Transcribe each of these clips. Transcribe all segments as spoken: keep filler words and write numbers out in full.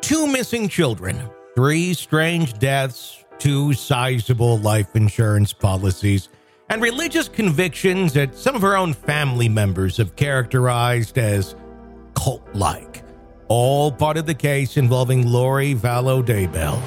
Two missing children, three strange deaths, two sizable life insurance policies, and religious convictions that some of her own family members have characterized as cult-like. All part of the case involving Lori Vallow Daybell.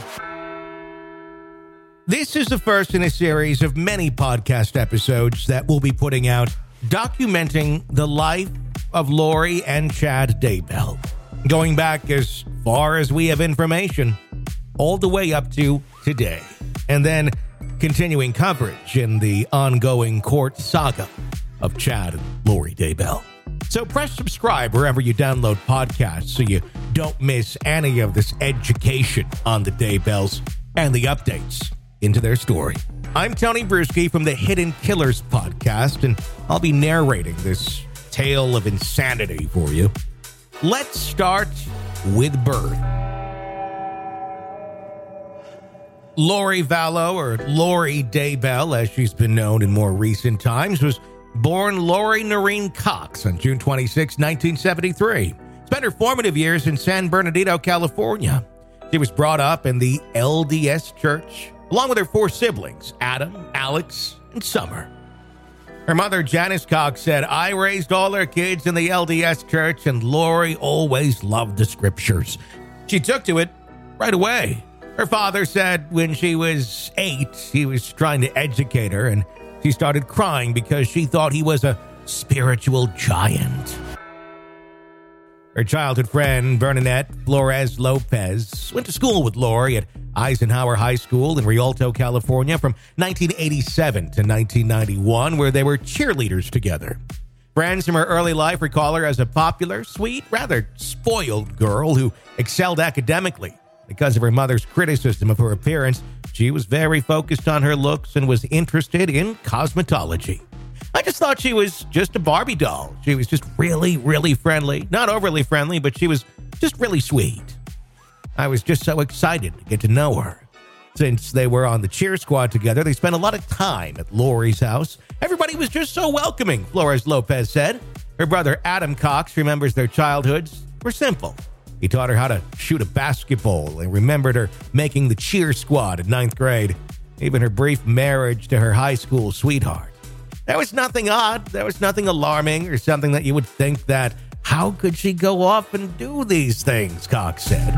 This is the first in a series of many podcast episodes that we'll be putting out documenting the life of Lori and Chad Daybell, going back as far as we have information, all the way up to today, and then continuing coverage in the ongoing court saga of Chad and Lori Daybell. So press subscribe wherever you download podcasts so you don't miss any of this education on the Daybells and the updates into their story. I'm Tony Bruschi from the Hidden Killers podcast, and I'll be narrating this tale of insanity for you. Let's start with birth. Lori Vallow, or Lori Daybell, as she's been known in more recent times, was born Lori Noreen Cox on June twenty-sixth, nineteen seventy-three. Spent her formative years in San Bernardino, California. She was brought up in the L D S Church, along with her four siblings, Adam, Alex, and Summer. Her mother, Janice Cox, said, "I raised all her kids in the L D S Church, and Lori always loved the scriptures. She took to it right away." Her father said when she was eight, he was trying to educate her, and she started crying because she thought he was a spiritual giant. Her childhood friend, Bernadette Flores Lopez, went to school with Lori at Eisenhower High School in Rialto, California from nineteen eighty-seven to nineteen ninety-one, where they were cheerleaders together. Friends from her early life recall her as a popular, sweet, rather spoiled girl who excelled academically. Because of her mother's criticism of her appearance, she was very focused on her looks and was interested in cosmetology. I just thought she was just a Barbie doll. She was just really, really friendly. Not overly friendly, but she was just really sweet. I was just so excited to get to know her. Since they were on the cheer squad together, they spent a lot of time at Lori's house. Everybody was just so welcoming, Flores Lopez said. Her brother Adam Cox remembers their childhoods were simple. He taught her how to shoot a basketball and remembered her making the cheer squad in ninth grade, even her brief marriage to her high school sweetheart. There was nothing odd, there was nothing alarming or something that you would think that, how could she go off and do these things, Cox said.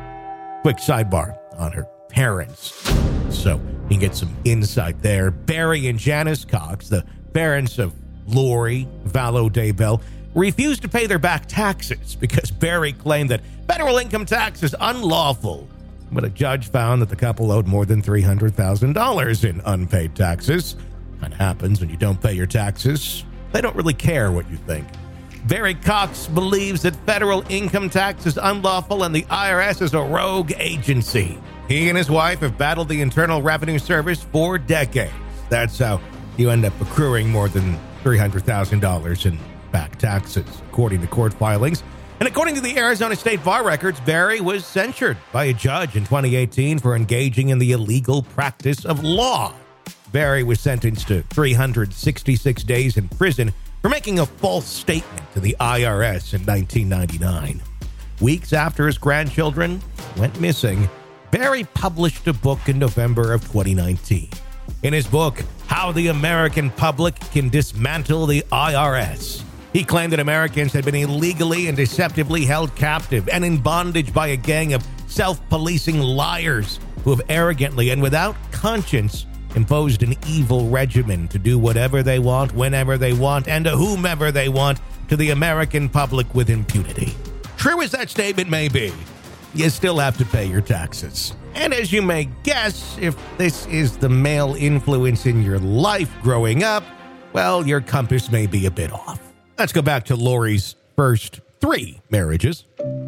Quick sidebar on her parents, so you can get some insight there. Barry and Janice Cox, the parents of Lori Vallow Daybell, refused to pay their back taxes because Barry claimed that federal income tax is unlawful. But a judge found that the couple owed more than three hundred thousand dollars in unpaid taxes. That happens when you don't pay your taxes. They don't really care what you think. Barry Cox believes that federal income tax is unlawful and the I R S is a rogue agency. He and his wife have battled the Internal Revenue Service for decades. That's how you end up accruing more than three hundred thousand dollars in back taxes, according to court filings. And according to the Arizona State Bar records, Barry was censured by a judge in twenty eighteen for engaging in the illegal practice of law. Barry was sentenced to three hundred sixty-six days in prison for making a false statement to the I R S in nineteen ninety-nine. Weeks after his grandchildren went missing, Barry published a book in November of twenty nineteen. In his book, How the American Public Can Dismantle the I R S, he claimed that Americans had been illegally and deceptively held captive and in bondage by a gang of self-policing liars who have arrogantly and without conscience imposed an evil regimen to do whatever they want, whenever they want, and to whomever they want to the American public with impunity. True as that statement may be, you still have to pay your taxes. And as you may guess, if this is the male influence in your life growing up, well, your compass may be a bit off. Let's go back to Lori's first three marriages.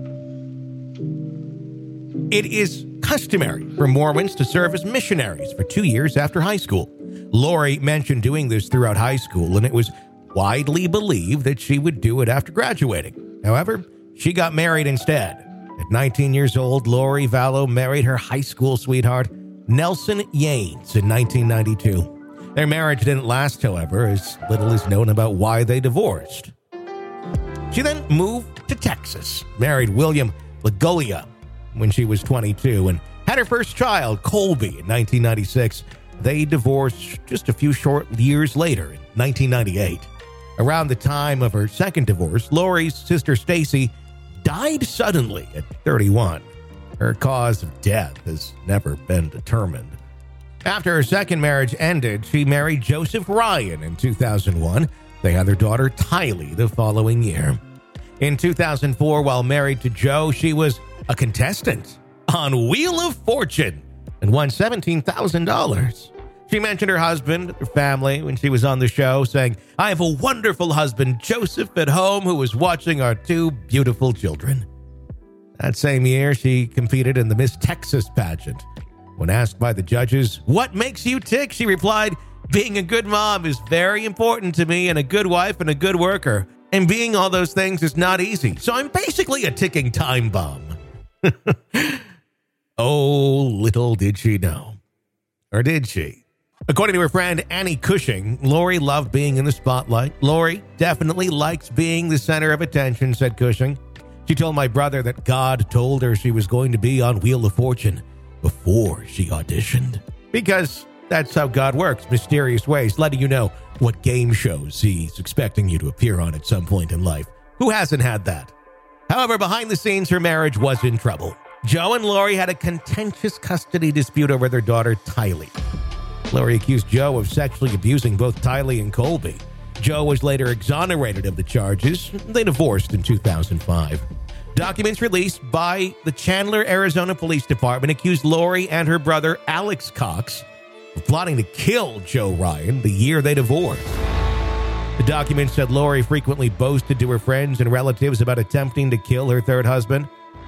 It is customary for Mormons to serve as missionaries for two years after high school. Lori mentioned doing this throughout high school, and it was widely believed that she would do it after graduating. However, she got married instead. At nineteen years old, Lori Vallow married her high school sweetheart, Nelson Yanes, in nineteen ninety-two. Their marriage didn't last, however, as little is known about why they divorced. She then moved to Texas, married William Lagolia, when she was twenty-two and had her first child, Colby, in nineteen ninety-six. They divorced just a few short years later in nineteen ninety-eight. Around the time of her second divorce, Lori's sister Stacy died suddenly at thirty-one. Her cause of death has never been determined. After her second marriage ended, she married Joseph Ryan in two thousand one. They had their daughter Tylee the following year. In two thousand four, while married to Joe, she was a contestant on Wheel of Fortune and won seventeen thousand dollars. She mentioned her husband, her family, when she was on the show, saying, "I have a wonderful husband, Joseph, at home, who is watching our two beautiful children." That same year, she competed in the Miss Texas pageant. When asked by the judges, "What makes you tick?" she replied, "Being a good mom is very important to me, and a good wife and a good worker. And being all those things is not easy. So I'm basically a ticking time bomb." Oh, little did she know. Or did she? According to her friend Annie Cushing, Lori loved being in the spotlight. "Lori definitely likes being the center of attention," said Cushing. "She told my brother that God told her she was going to be on Wheel of Fortune before she auditioned. Because that's how God works, mysterious ways, letting you know what game shows he's expecting you to appear on at some point in life. Who hasn't had that?" However, behind the scenes, her marriage was in trouble. Joe and Lori had a contentious custody dispute over their daughter, Tylee. Lori accused Joe of sexually abusing both Tylee and Colby. Joe was later exonerated of the charges. They divorced in two thousand five. Documents released by the Chandler, Arizona Police Department accused Lori and her brother, Alex Cox, of plotting to kill Joe Ryan the year they divorced. The documents said Lori frequently boasted to her friends and relatives about attempting to kill her third husband.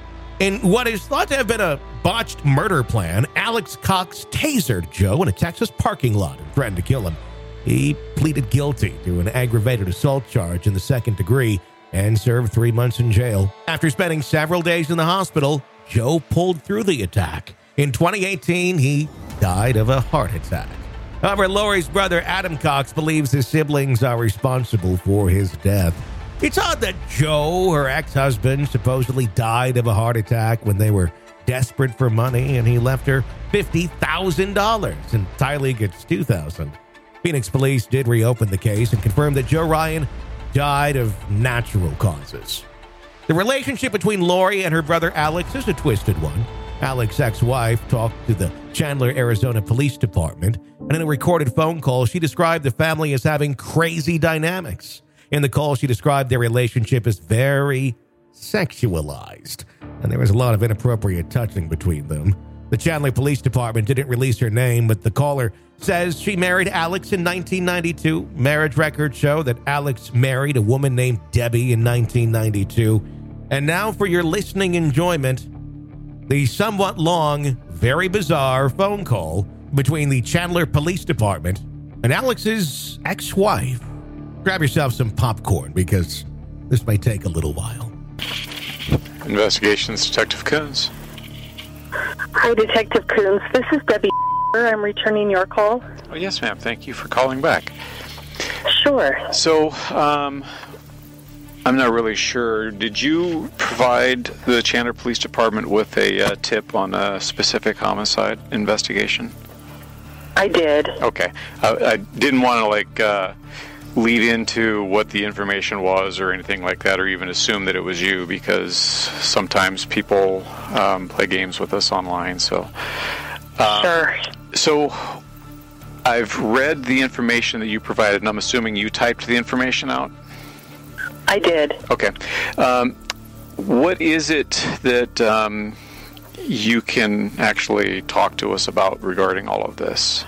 In what is thought to have been a botched murder plan, Alex Cox tasered Joe in a Texas parking lot and threatened to kill him. He pleaded guilty to an aggravated assault charge in the second degree and served three months in jail. After spending several days in the hospital, Joe pulled through the attack. In twenty eighteen, he died of a heart attack. However, Lori's brother Adam Cox believes his siblings are responsible for his death. It's odd that Joe, her ex-husband, supposedly died of a heart attack when they were desperate for money, and he left her fifty thousand dollars, and Tylee gets two thousand dollars. Phoenix police did reopen the case and confirmed that Joe Ryan died of natural causes. The relationship between Lori and her brother Alex is a twisted one. Alex's ex-wife talked to the Chandler, Arizona Police Department, and in a recorded phone call, she described the family as having crazy dynamics. In the call, she described their relationship as very sexualized, and there was a lot of inappropriate touching between them. The Chandler Police Department didn't release her name, but the caller says she married Alex in nineteen ninety-two. Marriage records show that Alex married a woman named Debbie in nineteen ninety-two. And now for your listening enjoyment, the somewhat long, very bizarre phone call between the Chandler Police Department and Alex's ex-wife. Grab yourself some popcorn because this may take a little while. Investigations, Detective Coons. Hi, Detective Coons. This is Debbie. I'm returning your call. Oh, yes, ma'am. Thank you for calling back. Sure. So, um, I'm not really sure. Did you provide the Chandler Police Department with a uh, tip on a specific homicide investigation? I did. Okay. I, I didn't want to, like, uh, lead into what the information was or anything like that, or even assume that it was you, because sometimes people um, play games with us online. So, um, sure. So, I've read the information that you provided, and I'm assuming you typed the information out? I did. Okay. Um, what is it that um, you can actually talk to us about regarding all of this?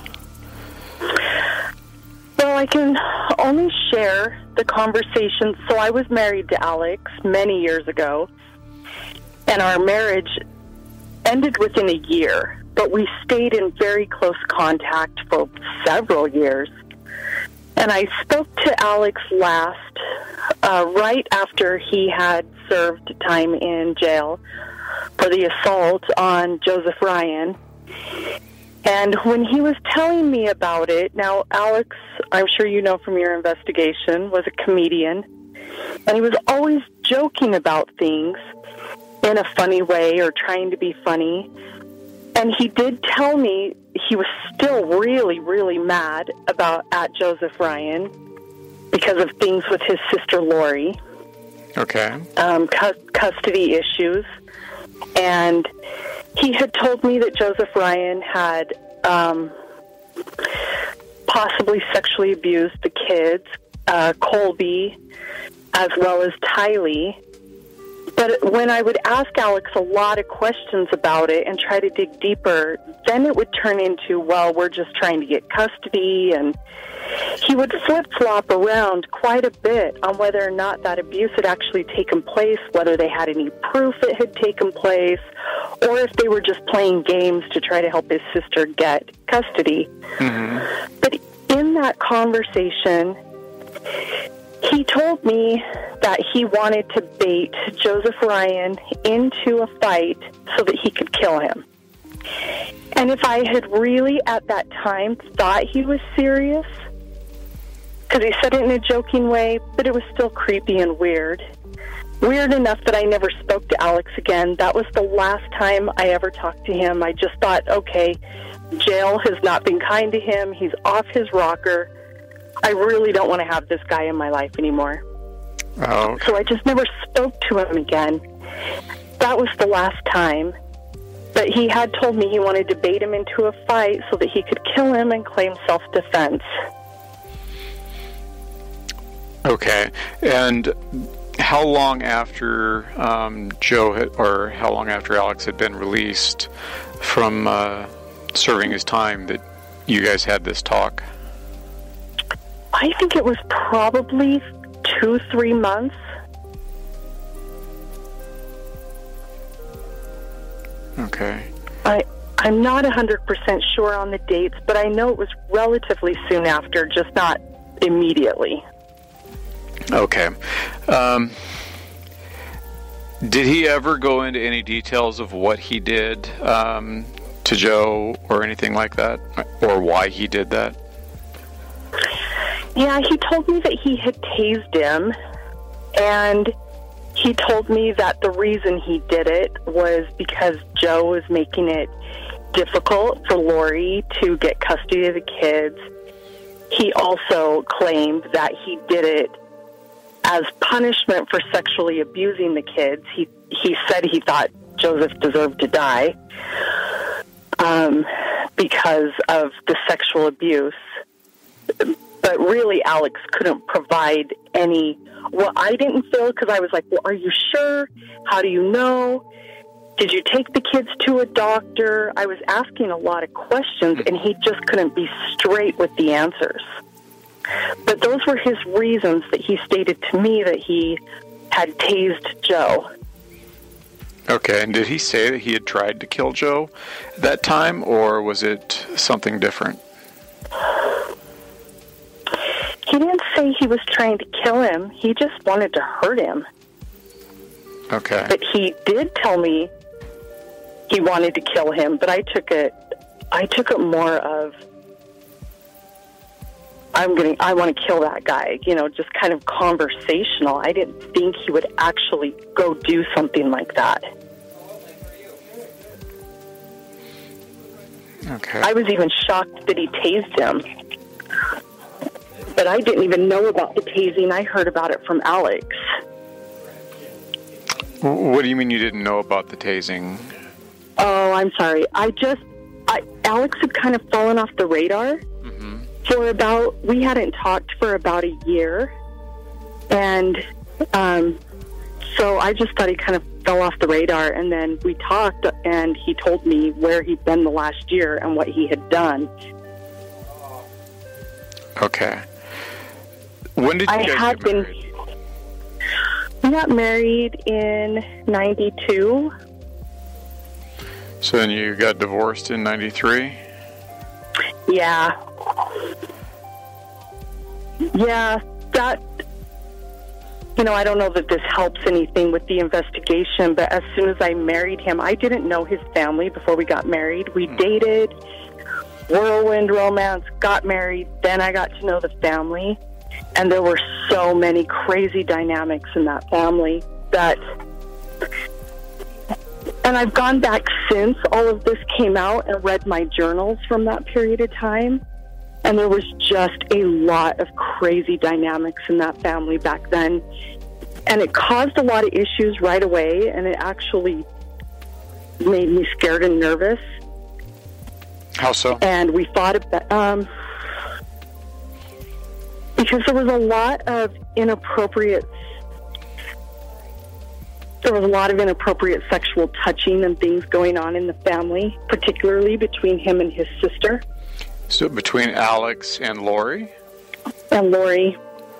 Well, I can only share the conversation. So I was married to Alex many years ago, and our marriage ended within a year, but we stayed in very close contact for several years. And I spoke to Alex last, uh, right after he had served time in jail for the assault on Joseph Ryan. And when he was telling me about it, now Alex, I'm sure you know from your investigation, was a comedian. And he was always joking about things. in a funny way or trying to be funny. And he did tell me he was still really, really mad about at Joseph Ryan because of things with his sister Lori. Okay. Um, cu- custody issues. And he had told me that Joseph Ryan had um, possibly sexually abused the kids, uh, Colby, as well as Tylee. But when I would ask Alex a lot of questions about it and try to dig deeper, then it would turn into, well, we're just trying to get custody, and he would flip-flop around quite a bit on whether or not that abuse had actually taken place, whether they had any proof it had taken place, or if they were just playing games to try to help his sister get custody. Mm-hmm. But in that conversation, he told me that he wanted to bait Joseph Ryan into a fight so that he could kill him. And if I had really at that time thought he was serious, because he said it in a joking way, but it was still creepy and weird. Weird enough that I never spoke to Alex again. That was the last time I ever talked to him. I just thought, okay, jail has not been kind to him. He's off his rocker. I really don't want to have this guy in my life anymore. Oh. So I just never spoke to him again. That was the last time. But he had told me he wanted to bait him into a fight so that he could kill him and claim self-defense. Okay. And how long after um, Joe had, or how long after Alex had been released from uh, serving his time that you guys had this talk? I think it was probably two, three months. Okay. I, I'm not one hundred percent sure on the dates, but I know it was relatively soon after, just not immediately. Okay. Um, did he ever go into any details of what he did um, to Joe or anything like that, or why he did that? Yeah, he told me that he had tased him, and he told me that the reason he did it was because Joe was making it difficult for Lori to get custody of the kids. He also claimed that he did it as punishment for sexually abusing the kids. He he said he thought Joseph deserved to die um, because of the sexual abuse. But really, Alex couldn't provide any. Well, I didn't feel, because I was like, well, are you sure? How do you know? Did you take the kids to a doctor? I was asking a lot of questions, and he just couldn't be straight with the answers. But those were his reasons that he stated to me that he had tased Joe. Okay, and did he say that he had tried to kill Joe at that time, or was it something different? He didn't say he was trying to kill him. He just wanted to hurt him. Okay. But he did tell me he wanted to kill him, but I took it I took it more of I'm going I want to kill that guy, you know, just kind of conversational. I didn't think he would actually go do something like that. Okay. I was even shocked that he tased him. But I didn't even know about the tasing. I heard about it from Alex. What do you mean you didn't know about the tasing? Oh, I'm sorry. I just, I, Alex had kind of fallen off the radar mm-hmm. for about, we hadn't talked for about a year. And um, so I just thought he kind of fell off the radar. And then we talked, and he told me where he'd been the last year and what he had done. Okay. When did you I guys had get married? Been, we got married in ninety-two. So then you got divorced in ninety-three? Yeah. Yeah, that, you know, I don't know that this helps anything with the investigation, but as soon as I married him, I didn't know his family before we got married. We hmm. dated, whirlwind romance, got married, then I got to know the family. And there were so many crazy dynamics in that family that And I've gone back since all of this came out and read my journals from that period of time. And there was just a lot of crazy dynamics in that family back then. And it caused a lot of issues right away. And it actually made me scared and nervous. How so? And we fought about, um, because there was a lot of inappropriate, there was a lot of inappropriate sexual touching and things going on in the family, particularly between him and his sister. So between Alex and Lori? And Lori.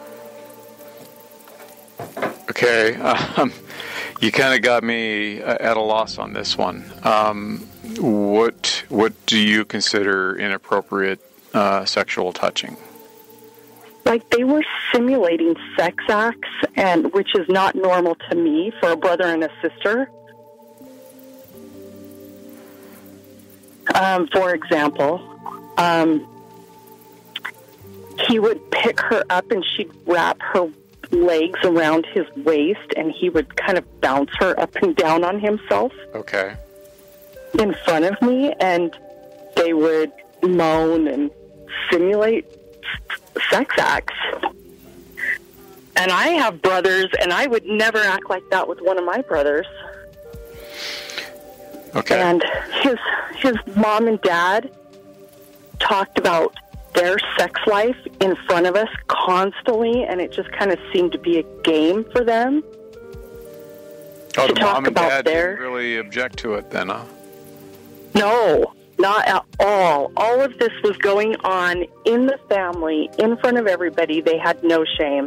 Okay. Um, you kind of got me at a loss on this one. Um, what what do you consider inappropriate uh, sexual touching? Like, they were simulating sex acts, and which is not normal to me for a brother and a sister. Um, for example, um, he would pick her up and she'd wrap her legs around his waist, and he would kind of bounce her up and down on himself. Okay. In front of me, and they would moan and simulate sex acts. And I have brothers, and I would never act like that with one of my brothers. Okay. And his his mom and dad talked about their sex life in front of us constantly, and it just kind of seemed to be a game for them. Oh, to the talk mom and about dad their... didn't really object to it then, huh? No, not at all. All of this was going on in the family, in front of everybody. They had no shame.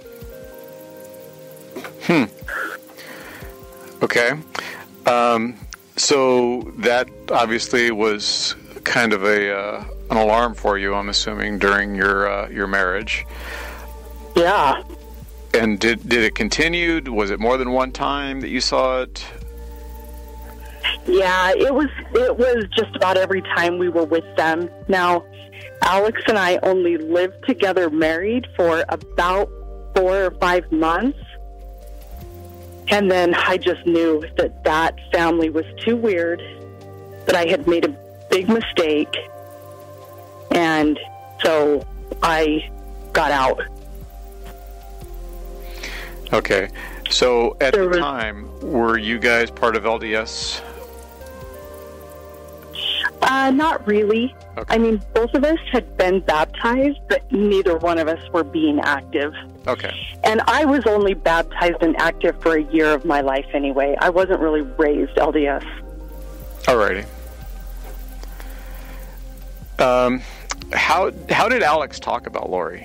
Hmm. Okay. Um, so that obviously was kind of a uh, an alarm for you, I'm assuming, during your uh, your marriage. Yeah. And did did it continue? Was it more than one time that you saw it? Yeah, it was it was just about every time we were with them. Now, Alex and I only lived together married for about four or five months. And then I just knew that that family was too weird, that I had made a big mistake. And so I got out. Okay. So at There the was- time, were you guys part of L D S? Uh, not really. Okay. I mean, both of us had been baptized, but neither one of us were being active. Okay. And I was only baptized and active for a year of my life anyway. I wasn't really raised L D S. Alrighty. Um, how how did Alex talk about Lori?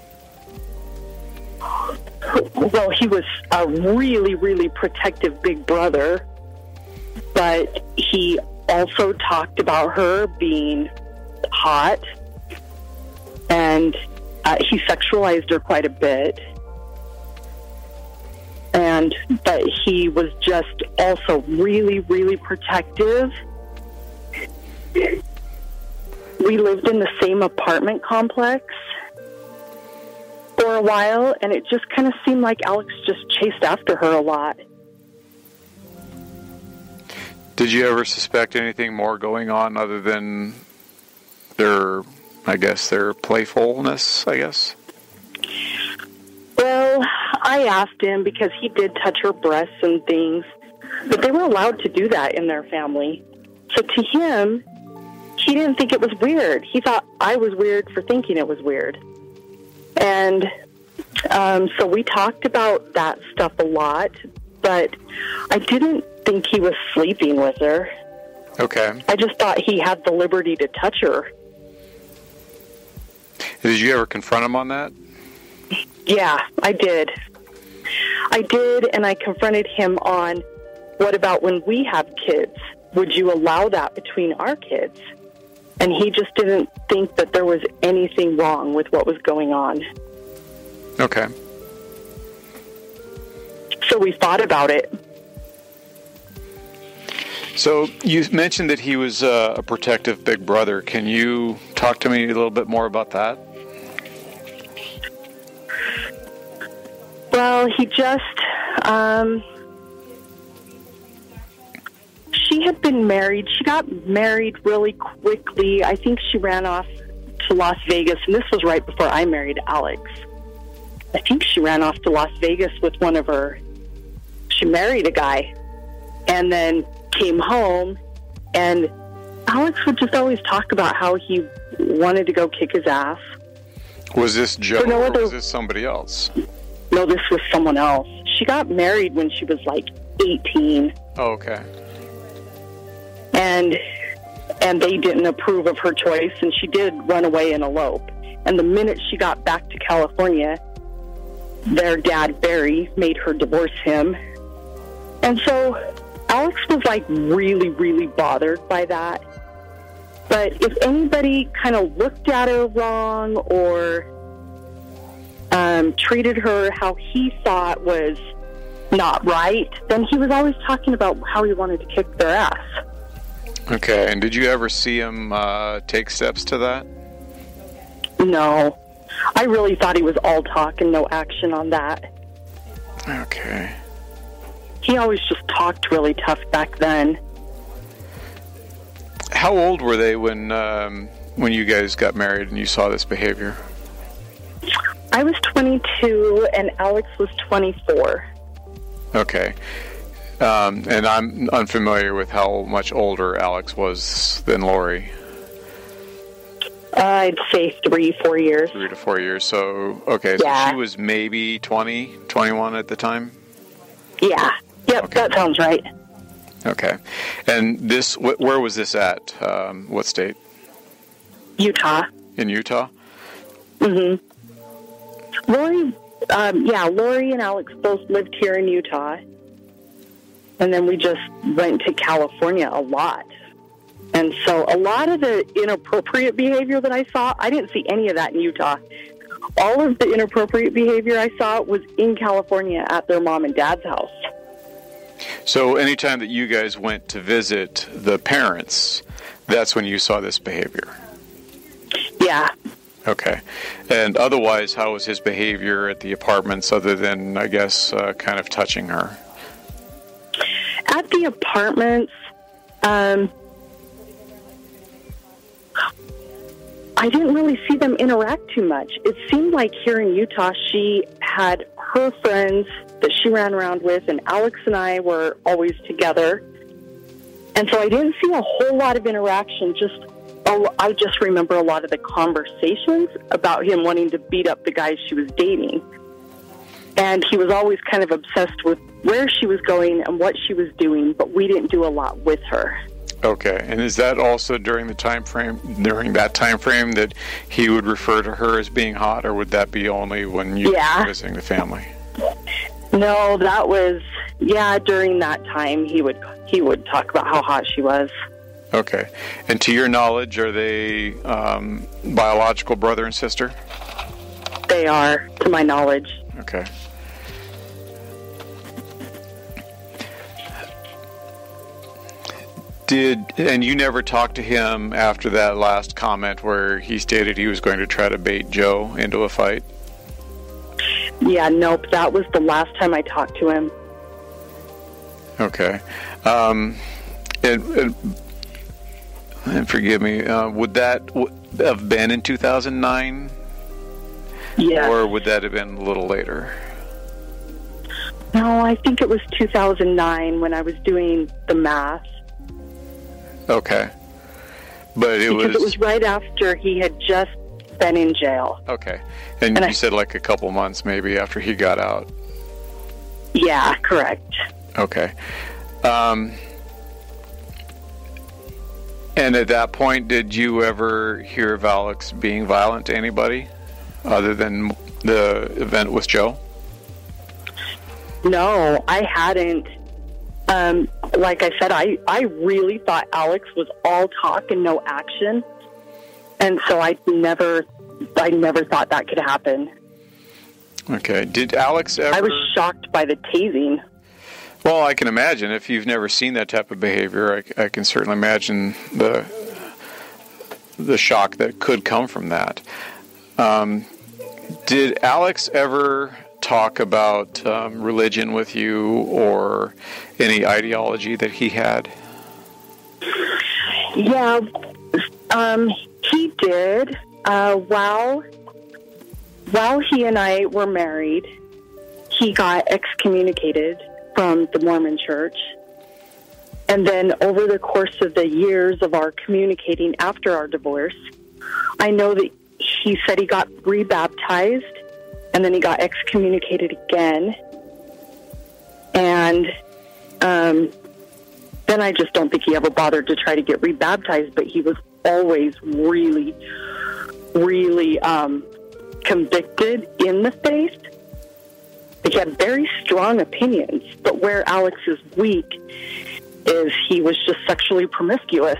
Well, he was a really, really protective big brother, but he also talked about her being hot, and uh, he sexualized her quite a bit. And but he was just also really, really protective. We lived in the same apartment complex for a while, and it just kind of seemed like Alex just chased after her a lot. Did you ever suspect anything more going on other than their, I guess, their playfulness, I guess? Well, I asked him because he did touch her breasts and things, but they were allowed to do that in their family. So to him, he didn't think it was weird. He thought I was weird for thinking it was weird. And um, so we talked about that stuff a lot, but I didn't think he was sleeping with her. Okay. I just thought he had the liberty to touch her. Did you ever confront him on that? Yeah, I did. I did, and I confronted him on, what about when we have kids? Would you allow that between our kids? And he just didn't think that there was anything wrong with what was going on. Okay. So we thought about it. So you mentioned that he was uh, a protective big brother. Can you talk to me a little bit more about that? Well, he just, um, she had been married. She got married really quickly. I think she ran off to Las Vegas, and this was right before I married Alex. I think she ran off to Las Vegas with one of her... She married a guy and then came home, and Alex would just always talk about how he wanted to go kick his ass. Was this Joe no or other... was this somebody else? No, this was someone else. She got married when she was like eighteen. Oh, okay. And and they didn't approve of her choice, and she did run away and elope. And the minute she got back to California, their dad, Barry, made her divorce him. And so Alex was like really, really bothered by that. But if anybody kind of looked at her wrong or um, treated her how he thought was not right, then he was always talking about how he wanted to kick their ass. Okay, and did you ever see him uh, take steps to that? No. I really thought he was all talk and no action on that. Okay. He always just talked really tough back then. How old were they when um, when you guys got married and you saw this behavior? I was twenty-two and Alex was twenty-four. Okay. Um, and I'm unfamiliar with how much older Alex was than Lori. Uh, I'd say three, four years. Three to four years. So, okay, so yeah. she was maybe twenty, twenty-one at the time? Yeah. Yep, okay. That sounds right. Okay. And this, wh- where was this at? Um, what state? Utah. In Utah? Mm-hmm. Lori, um, yeah, Lori and Alex both lived here in Utah. And then we just went to California a lot. And so a lot of the inappropriate behavior that I saw, I didn't see any of that in Utah. All of the inappropriate behavior I saw was in California at their mom and dad's house. So anytime that you guys went to visit the parents, that's when you saw this behavior? Yeah. Okay. And otherwise, how was his behavior at the apartments other than, I guess, uh, kind of touching her? At the apartments, um, I didn't really see them interact too much. It seemed like here in Utah, she had her friends that she ran around with, and Alex and I were always together. And so I didn't see a whole lot of interaction. Just I just remember a lot of the conversations about him wanting to beat up the guys she was dating. And he was always kind of obsessed with where she was going and what she was doing, but we didn't do a lot with her. Okay, and is that also during the time frame, during that time frame that he would refer to her as being hot, or would that be only when you yeah. were visiting the family? No, that was yeah. During that time, he would he would talk about how hot she was. Okay, and to your knowledge, are they um, biological brother and sister? They are, to my knowledge. Okay. Did and you never talked to him after that last comment where he stated he was going to try to bait Joe into a fight? Yeah, nope. That was the last time I talked to him. Okay. Um, and, and, and forgive me, uh, would that w- have been in two thousand nine? Yeah. Or would that have been a little later? No, I think it was two thousand nine when I was doing the math. Okay. But it because was... Because it was right after he had just been in jail. Okay. And, and you I, said like a couple months maybe after he got out. Yeah, correct. Okay. Um, and at that point, did you ever hear of Alex being violent to anybody other than the event with Joe? No, I hadn't. Um, like I said, I, I really thought Alex was all talk and no action. And so I never, I never thought that could happen. Okay. Did Alex ever... I was shocked by the tasing. Well, I can imagine. If you've never seen that type of behavior, I, I can certainly imagine the the shock that could come from that. Um, did Alex ever talk about um, religion with you or any ideology that he had? Yeah, um, he did. Uh, while, while he and I were married, he got excommunicated from the Mormon Church. And then over the course of the years of our communicating after our divorce, I know that he said he got rebaptized, and then he got excommunicated again. And um, then I just don't think he ever bothered to try to get rebaptized, but he was always really, really um, convicted in the faith. He had very strong opinions, but where Alex is weak is he was just sexually promiscuous.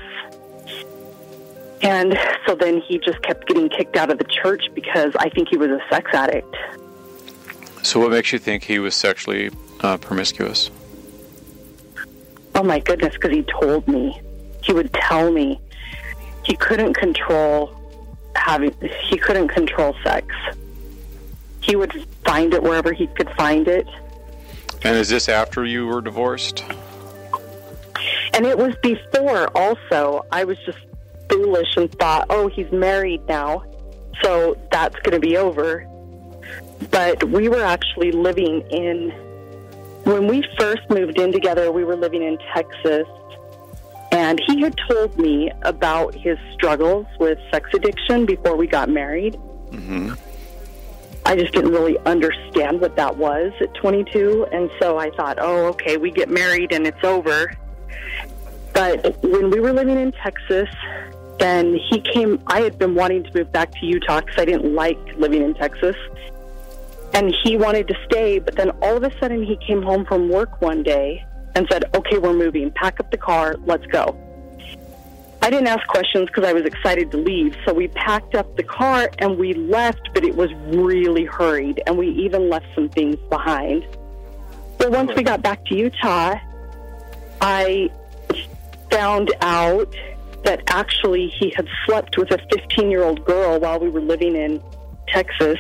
And so then he just kept getting kicked out of the church because I think he was a sex addict. So what makes you think he was sexually uh, promiscuous? Oh my goodness, because he told me. He would tell me. He couldn't control having, he couldn't control sex. He would find it wherever he could find it. And is this after you were divorced? And it was before also. I was just foolish and thought, oh, he's married now, so that's going to be over. But we were actually living in, when we first moved in together, we were living in Texas, and he had told me about his struggles with sex addiction before we got married. Mm-hmm. I just didn't really understand what that was at twenty-two, and so I thought, oh, okay, we get married and it's over. But when we were living in Texas, then he came, I had been wanting to move back to Utah because I didn't like living in Texas. And he wanted to stay, but then all of a sudden he came home from work one day and said, okay, we're moving. Pack up the car. Let's go. I didn't ask questions because I was excited to leave. So we packed up the car and we left, but it was really hurried. And we even left some things behind. Well, once we got back to Utah, I found out that actually he had slept with a fifteen-year-old girl while we were living in Texas.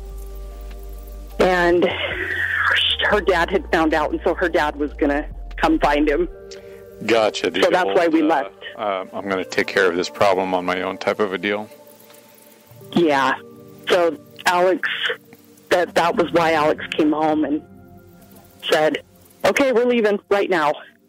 And her dad had found out, and so her dad was going to come find him. Gotcha. So that's old, why we uh, left. Uh, I'm going to take care of this problem on my own type of a deal. Yeah. So Alex, that that was why Alex came home and said, okay, we're leaving right now.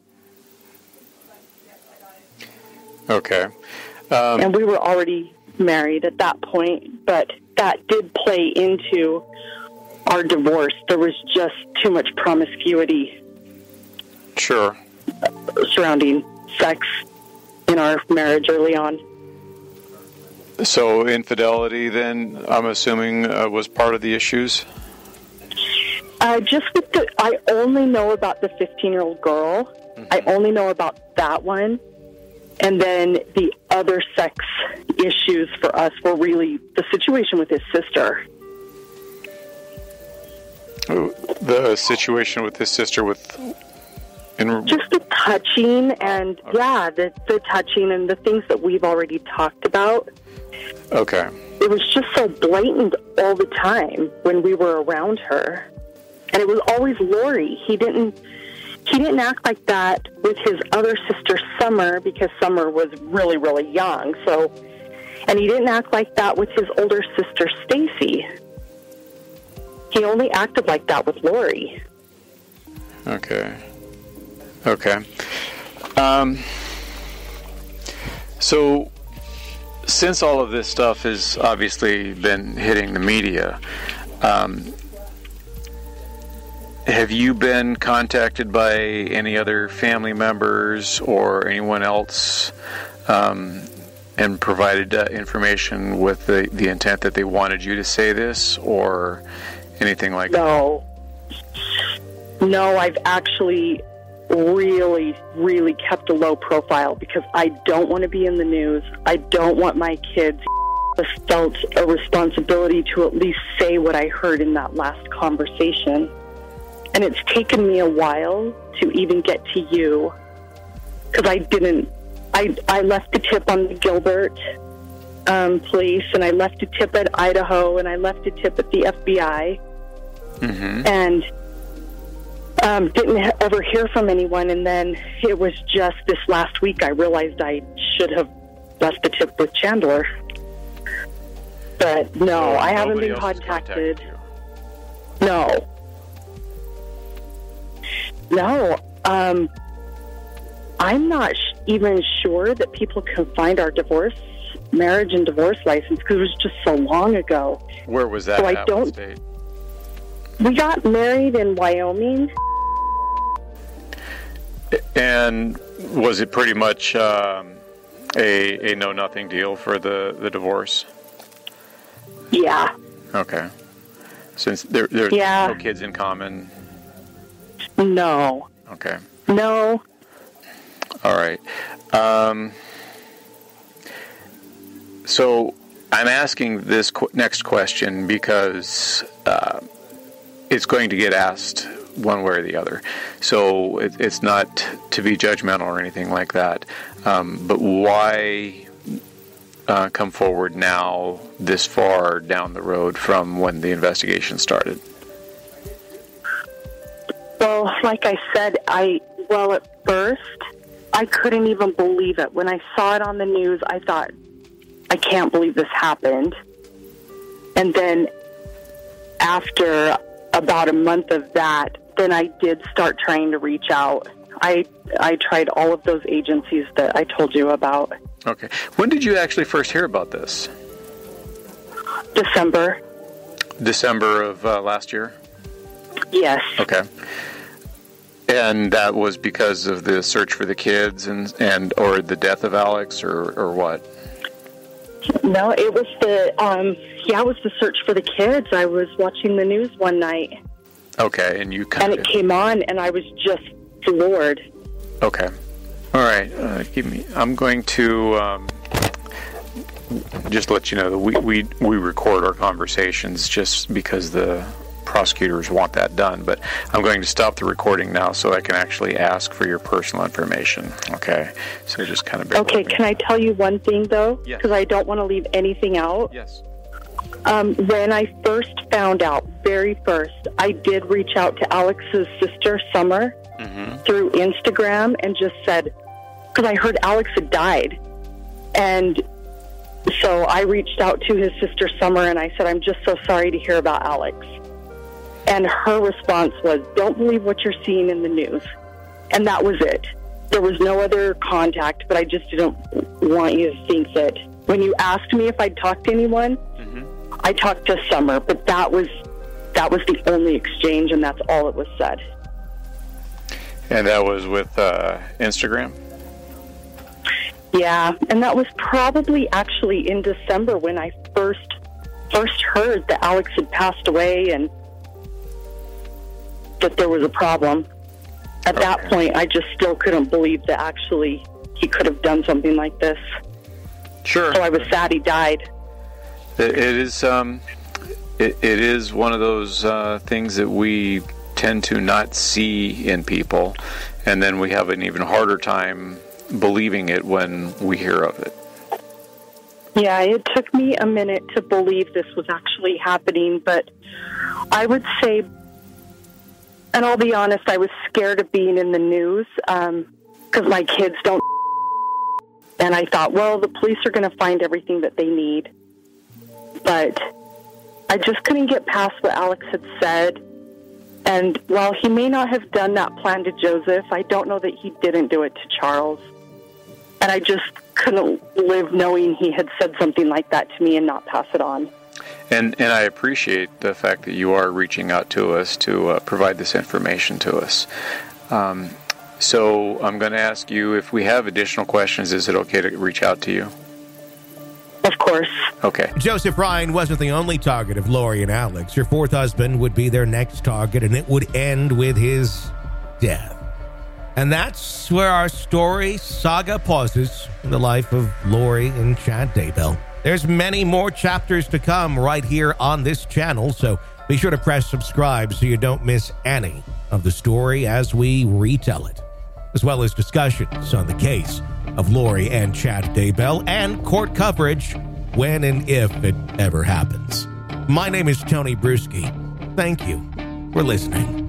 Okay. Um, and we were already married at that point, but that did play into our divorce. There was just too much promiscuity. Sure. Surrounding sex in our marriage early on. So infidelity, then, I'm assuming, uh, was part of the issues? Uh, just with the, I only know about the fifteen-year-old girl. Mm-hmm. I only know about that one. And then the other sex issues for us were really the situation with his sister. Oh, the situation with his sister with... In... Just the touching and, okay. yeah, the, the touching and the things that we've already talked about. Okay. It was just so blatant all the time when we were around her. And it was always Lori. He didn't... He didn't act like that with his other sister, Summer, because Summer was really, really young. So, and he didn't act like that with his older sister, Stacy. He only acted like that with Lori. Okay. Okay. Um, so, since all of this stuff has obviously been hitting the media, um, have you been contacted by any other family members or anyone else um, and provided uh, information with the, the intent that they wanted you to say this or anything like no. that? No, I've actually really, really kept a low profile because I don't want to be in the news. I don't want my kids felt a responsibility to at least say what I heard in that last conversation. And it's taken me a while to even get to you because I didn't, I, I left a tip on the Gilbert um, police and I left a tip at Idaho and I left a tip at the F B I. Mm-hmm. And Um, didn't ha- ever hear from anyone, and then it was just this last week I realized I should have left the tip with Chandler. But no, So I haven't nobody been else has contacted. contacted you. No. No. Um, I'm not sh- even sure that people can find our divorce, marriage and divorce license because it was just so long ago. Where was that So I at? What don't- state? We got married in Wyoming. And was it pretty much um, a a know nothing deal for the, the divorce? Yeah. Okay. Since there there's Yeah. no kids in common. No. Okay. No. All right. Um, so I'm asking this qu- next question because uh, it's going to get asked one way or the other. So it, it's not to be judgmental or anything like that. Um, but why uh, come forward now this far down the road from when the investigation started? Well, like I said, I, well, at first, I couldn't even believe it. When I saw it on the news, I thought, I can't believe this happened. And then after about a month of that, then I did start trying to reach out. I I tried all of those agencies that I told you about. Okay. When did you actually first hear about this? December. December of uh, last year? Yes. Okay. And that was because of the search for the kids and, and or the death of Alex or, or what? No, it was the, um, yeah, it was the search for the kids. I was watching the news one night. Okay, and you And kind it of... came on, and I was just floored. Okay. All right. Uh, give me... I'm going to um, just let you know that we, we, we record our conversations just because the prosecutors want that done. But I'm going to stop the recording now so I can actually ask for your personal information. Okay? So just kind of bear Okay, with me. can I tell you one thing, though? Yes. Because I don't want to leave anything out. Yes. Um, when I first found out, very first, I did reach out to Alex's sister, Summer, Mm-hmm. through Instagram and just said, because I heard Alex had died. And so I reached out to his sister, Summer, and I said, I'm just so sorry to hear about Alex. And her response was, don't believe what you're seeing in the news. And that was it. There was no other contact, but I just didn't want you to think that when you asked me if I'd talked to anyone, Mm-hmm. I talked to Summer, but that was that was the only exchange, and that's all it was said. And that was with uh, Instagram? Yeah, and that was probably actually in December when I first first heard that Alex had passed away and that there was a problem. At that Okay. point, I just still couldn't believe that actually he could have done something like this. Sure. So I was sad he died. It, it is um, it, it is one of those uh, things that we tend to not see in people, and then we have an even harder time believing it when we hear of it. Yeah, it took me a minute to believe this was actually happening, but I would say, and I'll be honest, I was scared of being in the news because my kids don't. And I thought, well, the police are going to find everything that they need. But I just couldn't get past what Alex had said. And while he may not have done that plan to Joseph, I don't know that he didn't do it to Charles. And I just couldn't live knowing he had said something like that to me and not pass it on. And and I appreciate the fact that you are reaching out to us to uh, provide this information to us. Um, so I'm going to ask you, if we have additional questions, is it okay to reach out to you? Of course. Okay. Joseph Ryan wasn't the only target of Lori and Alex. Her fourth husband would be their next target, and it would end with his death. And that's where our story saga pauses in the life of Lori and Chad Daybell. There's many more chapters to come right here on this channel, so be sure to press subscribe so you don't miss any of the story as we retell it, as well as discussions on the case of Lori and Chad Daybell and court coverage when and if it ever happens. My name is Tony Bruschi. Thank you for listening.